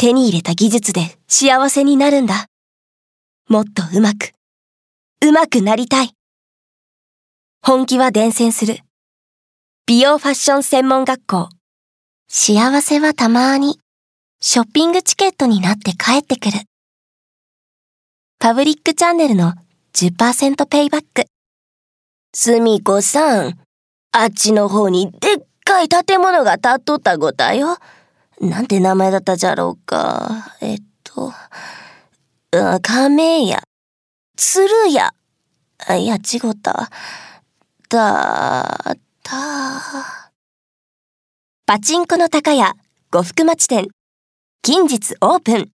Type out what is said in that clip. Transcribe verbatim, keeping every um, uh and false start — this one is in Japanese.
手に入れた技術で幸せになるんだ。もっとうまく、うまくなりたい。本気は伝染する。美容ファッション専門学校。幸せはたまーに、ショッピングチケットになって帰ってくる。パブリックチャンネルの じゅっパーセント ペイバック。すみこさん、あっちの方にでっかい建物が建っとったごたよ。なんて名前だったじゃろうか。えっと、うん、亀屋、鶴屋。あ、いや、違った。だ、た。パチンコの高屋、呉服町店。近日オープン。